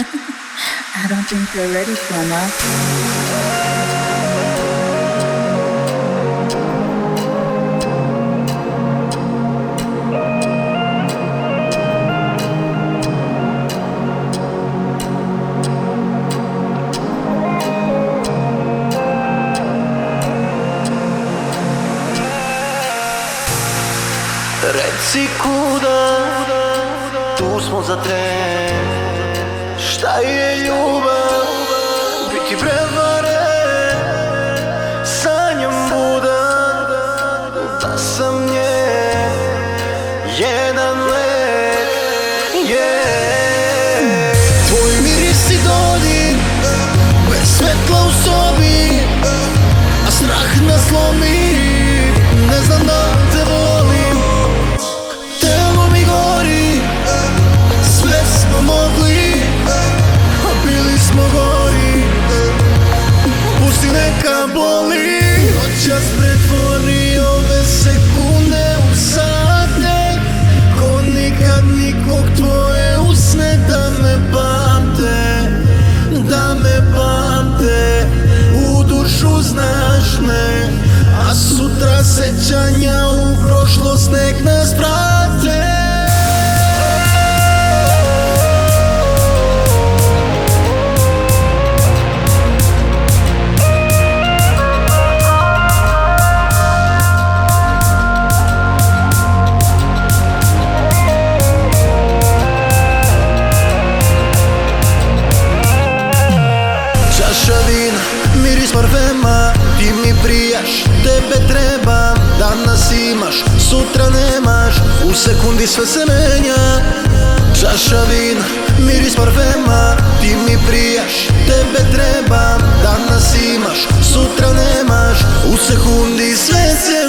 I don't think you're ready, Flemma. Reci kuda, tu smo za tren. Šta je ljubav, biti prevaren. Sanjam budan, da sam njen. Jedan let, yeah. Tvoj miris i dodir, bez svetla u sobi, a strah nas slomi. Ne znam da te volim, telo mi gori. Sve smo mogli, a bili smo gori. Pusti neka boli. Noćas pretvori ove sekunde u sate. Ko nikad nikog tvoje usne da me pamte, da me pamte. U dušu znaš me, a sutra sećanja u prošlost nek nas prate. Čaša vina, miris parfema, ti mi prijaš, tebe trebam. Danas imaš, sutra nemaš, u sekundi sve se menja. Čaša vina, miris parfema, ti mi prijaš, tebe trebam. Danas imaš, sutra nemaš, u sekundi sve se